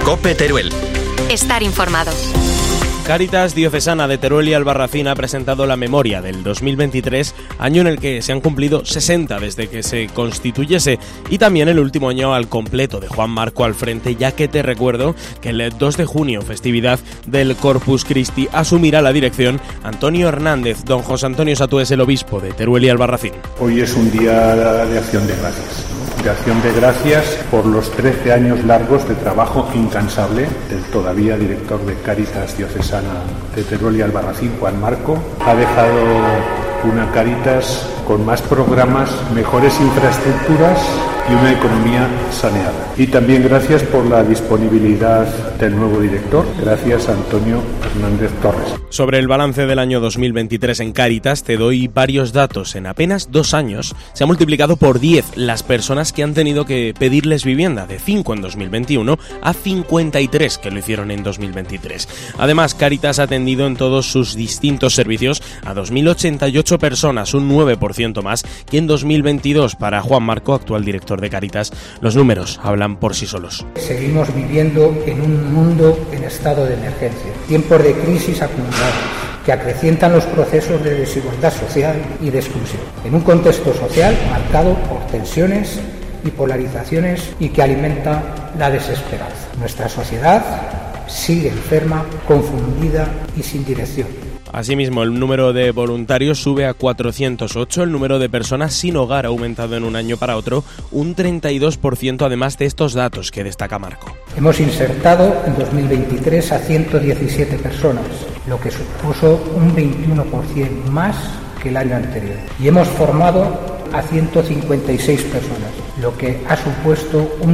COPE Teruel. Estar informado. Cáritas Diocesana de Teruel y Albarracín ha presentado la memoria del 2023, año en el que se han cumplido 60 desde que se constituyese, y también el último año al completo de Juan Marco al frente, ya que te recuerdo que el 2 de junio, festividad del Corpus Christi, asumirá la dirección Antonio Hernández. Don José Antonio Satú es el obispo de Teruel y Albarracín. Hoy es un día de acción de gracias. De acción de gracias por los 13 años largos de trabajo incansable del todavía director de Cáritas Diocesana de Teruel y Albarracín, Juan Marco. Ha dejado una Cáritas con más programas, mejores infraestructuras y una economía saneada. Y también gracias por la disponibilidad del nuevo director, gracias a Antonio Hernández Torres. Sobre el balance del año 2023 en Cáritas te doy varios datos. En apenas 2 años se ha multiplicado por 10 las personas que han tenido que pedirles vivienda, de 5 en 2021 a 53 que lo hicieron en 2023. Además, Cáritas ha atendido en todos sus distintos servicios a 2.088 personas, un 9% más que en 2022. Para Juan Marco, actual director de Cáritas, los números hablan por sí solos. Seguimos viviendo en un mundo en estado de emergencia, tiempos de crisis acumuladas que acrecientan los procesos de desigualdad social y de exclusión, en un contexto social marcado por tensiones y polarizaciones y que alimenta la desesperanza. Nuestra sociedad sigue enferma, confundida y sin dirección. Asimismo, el número de voluntarios sube a 408, el número de personas sin hogar ha aumentado en un año para otro un 32%, además de estos datos que destaca Marco. Hemos insertado en 2023 a 117 personas, lo que supuso un 21% más que el año anterior. Y hemos formado a 156 personas, lo que ha supuesto un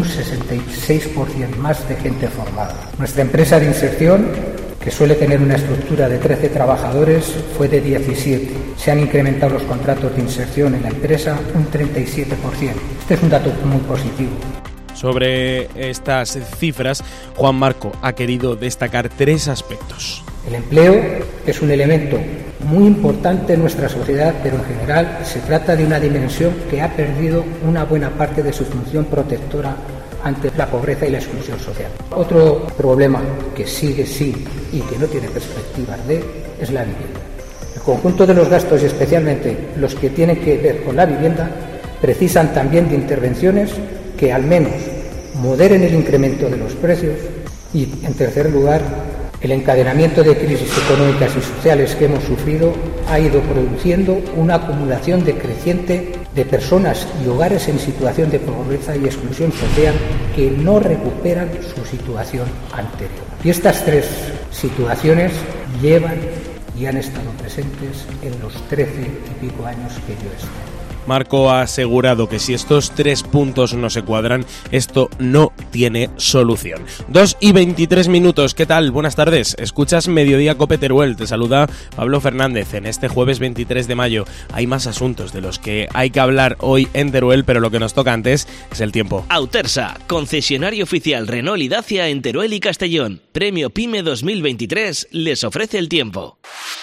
66% más de gente formada. Nuestra empresa de inserción, que suele tener una estructura de 13 trabajadores, fue de 17. Se han incrementado los contratos de inserción en la empresa un 37%. Este es un dato muy positivo. Sobre estas cifras, Juan Marco ha querido destacar 3 aspectos. El empleo es un elemento muy importante en nuestra sociedad, pero en general se trata de una dimensión que ha perdido una buena parte de su función protectora ante la pobreza y la exclusión social. Otro problema que sigue y que no tiene perspectivas es la vivienda. El conjunto de los gastos, y especialmente los que tienen que ver con la vivienda, precisan también de intervenciones que al menos moderen el incremento de los precios y, en tercer lugar, el encadenamiento de crisis económicas y sociales que hemos sufrido ha ido produciendo una acumulación decreciente de personas y hogares en situación de pobreza y exclusión social que no recuperan su situación anterior. Y estas 3 situaciones llevan y han estado presentes en los 13 y pico años que yo he estado. Marco ha asegurado que si estos 3 puntos no se cuadran, esto no tiene solución. 2:23, ¿qué tal? Buenas tardes, escuchas Mediodía COPE Teruel, te saluda Pablo Fernández en este jueves 23 de mayo. Hay más asuntos de los que hay que hablar hoy en Teruel, pero lo que nos toca antes es el tiempo. Autersa, concesionario oficial Renault y Dacia en Teruel y Castellón. Premio PYME 2023 les ofrece el tiempo.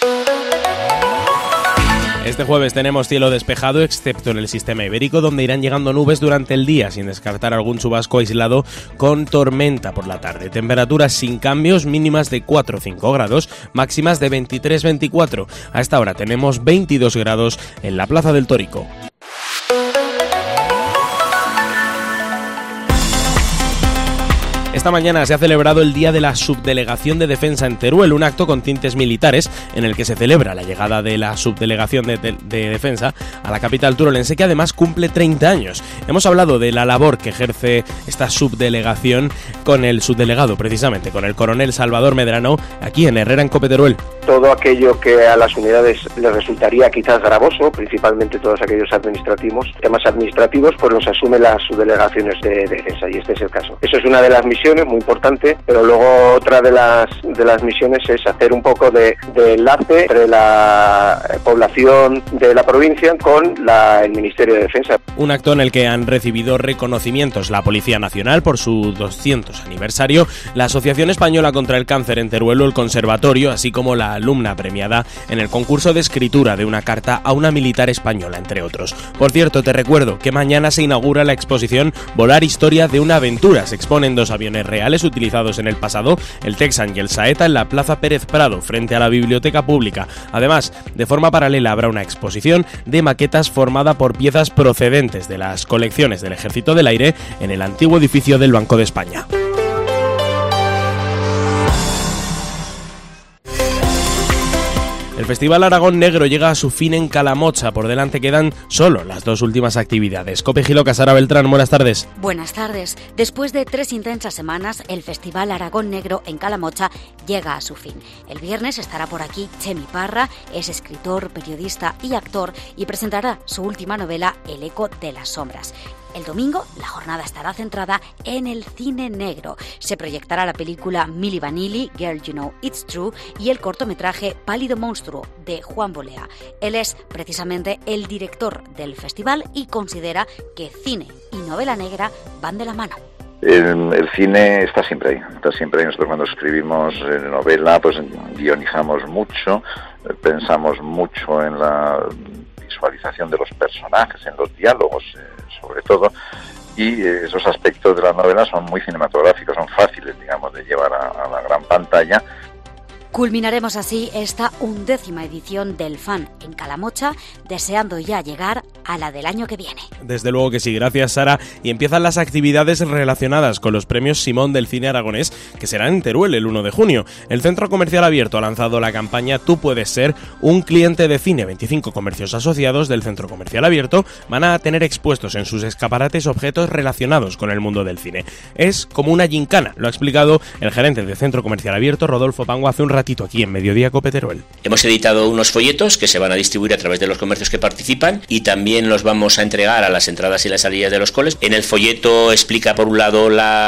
Este jueves tenemos cielo despejado, excepto en el sistema ibérico, donde irán llegando nubes durante el día, sin descartar algún chubasco aislado con tormenta por la tarde. Temperaturas sin cambios, mínimas de 4 o 5 grados, máximas de 23-24. A esta hora tenemos 22 grados en la Plaza del Tórico. Esta mañana se ha celebrado el Día de la Subdelegación de Defensa en Teruel, un acto con tintes militares en el que se celebra la llegada de la Subdelegación de Defensa a la capital turolense, que además cumple 30 años. Hemos hablado de la labor que ejerce esta subdelegación con el subdelegado, precisamente, con el coronel Salvador Medrano, aquí en Herrera, en COPE Teruel. Todo aquello que a las unidades les resultaría quizás gravoso, principalmente todos aquellos temas administrativos, pues los asume las subdelegaciones de defensa, y este es el caso. Eso es una de las misiones muy importante, pero luego otra de las misiones es hacer un poco de enlace entre la población de la provincia con el Ministerio de Defensa. Un acto en el que han recibido reconocimientos la Policía Nacional por su 200 aniversario, la Asociación Española contra el Cáncer en Teruel o el Conservatorio, así como la alumna premiada en el concurso de escritura de una carta a una militar española, entre otros. Por cierto, te recuerdo que mañana se inaugura la exposición Volar Historia de una Aventura. Se exponen 2 aviones aviones reales utilizados en el pasado, el Texan y el Saeta, en la Plaza Pérez Prado, frente a la Biblioteca Pública. Además, de forma paralela habrá una exposición de maquetas formada por piezas procedentes de las colecciones del Ejército del Aire en el antiguo edificio del Banco de España. El Festival Aragón Negro llega a su fin en Calamocha. Por delante quedan solo las dos últimas actividades. Cope Gilo, Sara Beltrán, buenas tardes. Buenas tardes. Después de 3 intensas semanas, el Festival Aragón Negro en Calamocha llega a su fin. El viernes estará por aquí Chemi Parra, es escritor, periodista y actor, y presentará su última novela, El eco de las sombras. El domingo, la jornada estará centrada en el cine negro. Se proyectará la película Milli Vanilli, Girl You Know It's True, y el cortometraje Pálido Monstruo, de Juan Bolea. Él es precisamente el director del festival y considera que cine y novela negra van de la mano. El cine está siempre ahí. Nosotros cuando escribimos novela, pues guionizamos mucho, pensamos mucho en la visualización de los personajes, en los diálogos, sobre todo, y esos aspectos de la novela son muy cinematográficos, son fáciles, digamos, de llevar a la gran pantalla. Culminaremos así esta 11ª edición del FAN en Calamocha, deseando ya llegar a la del año que viene. Desde luego que sí, gracias Sara. Y empiezan las actividades relacionadas con los premios Simón del cine aragonés, que serán en Teruel el 1 de junio. El Centro Comercial Abierto ha lanzado la campaña Tú puedes ser un cliente de cine. 25 comercios asociados del Centro Comercial Abierto van a tener expuestos en sus escaparates objetos relacionados con el mundo del cine. Es como una gincana, lo ha explicado el gerente del Centro Comercial Abierto, Rodolfo Pango, hace un ratito aquí en Mediodía Cope Teruel. Hemos editado unos folletos que se van a distribuir a través de los comercios que participan y también los vamos a entregar a las entradas y las salidas de los coles. En el folleto explica por un lado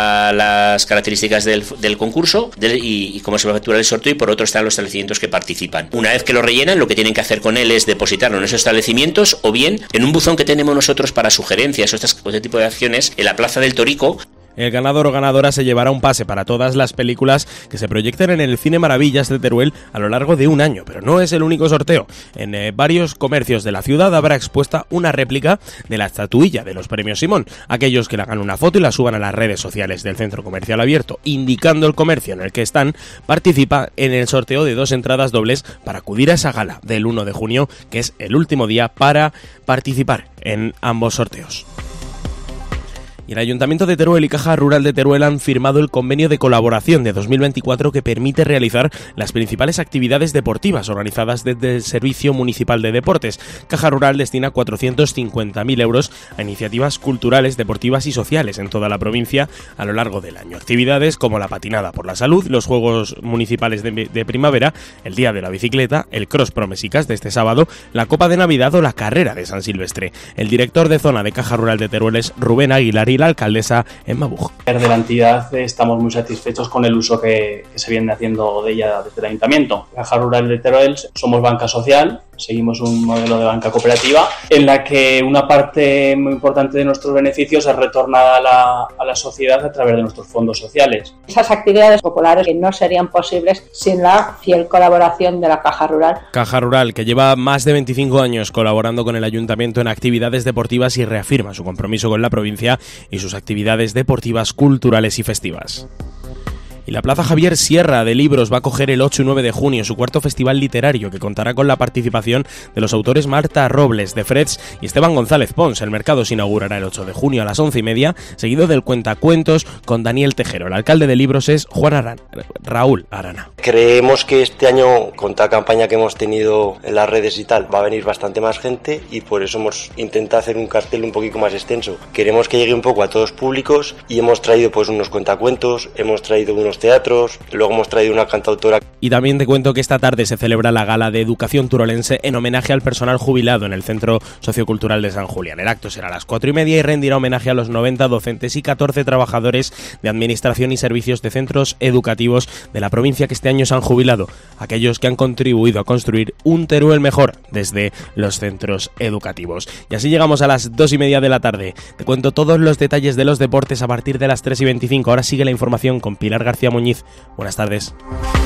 las características del concurso y cómo se va a efectuar el sorteo, y por otro están los establecimientos que participan. Una vez que lo rellenan, lo que tienen que hacer con él es depositarlo en esos establecimientos o bien en un buzón que tenemos nosotros para sugerencias o este tipo de acciones en la Plaza del Torico. El ganador o ganadora se llevará un pase para todas las películas que se proyecten en el Cine Maravillas de Teruel a lo largo de un año, pero no es el único sorteo. En varios comercios de la ciudad habrá expuesta una réplica de la estatuilla de los premios Simón. Aquellos que le hagan una foto y la suban a las redes sociales del Centro Comercial Abierto, indicando el comercio en el que están, participa en el sorteo de 2 entradas dobles para acudir a esa gala del 1 de junio, que es el último día para participar en ambos sorteos. Y el Ayuntamiento de Teruel y Caja Rural de Teruel han firmado el convenio de colaboración de 2024 que permite realizar las principales actividades deportivas organizadas desde el Servicio Municipal de Deportes. Caja Rural destina 450.000 euros a iniciativas culturales, deportivas y sociales en toda la provincia a lo largo del año. Actividades como la patinada por la salud, los Juegos Municipales de Primavera, el Día de la Bicicleta, el Cross Promesicas de este sábado, la Copa de Navidad o la Carrera de San Silvestre. El director de zona de Caja Rural de Teruel es Rubén Aguilar y la alcaldesa Emma Buj. De la entidad estamos muy satisfechos con el uso que se viene haciendo de ella desde el ayuntamiento. Caja Rural de Teruel somos banca social, seguimos un modelo de banca cooperativa en la que una parte muy importante de nuestros beneficios es retornada a la sociedad a través de nuestros fondos sociales. Esas actividades populares que no serían posibles sin la fiel colaboración de la Caja Rural. Caja Rural, que lleva más de 25 años colaborando con el ayuntamiento en actividades deportivas y reafirma su compromiso con la provincia y sus actividades deportivas, culturales y festivas. Y la Plaza Javier Sierra de Libros va a acoger el 8 y 9 de junio su cuarto festival literario, que contará con la participación de los autores Marta Robles, de Freds, y Esteban González Pons. El mercado se inaugurará el 8 de junio a las 11:30, seguido del cuentacuentos con Daniel Tejero. El alcalde de Libros es Raúl Arana. Creemos que este año, con toda la campaña que hemos tenido en las redes y tal, va a venir bastante más gente, y por eso hemos intentado hacer un cartel un poquito más extenso. Queremos que llegue un poco a todos públicos y hemos traído pues unos cuentacuentos, hemos traído unos teatros, luego hemos traído una cantautora. Y también te cuento que esta tarde se celebra la Gala de Educación Turolense en homenaje al personal jubilado en el Centro Sociocultural de San Julián. El acto será a las 4:30 y rendirá homenaje a los 90 docentes y 14 trabajadores de administración y servicios de centros educativos de la provincia que este año se han jubilado, aquellos que han contribuido a construir un Teruel mejor desde los centros educativos. Y así llegamos a las 2:30 de la tarde. Te cuento todos los detalles de los deportes a partir de las 3:25. Ahora sigue la información con Pilar García Muñiz. Buenas tardes.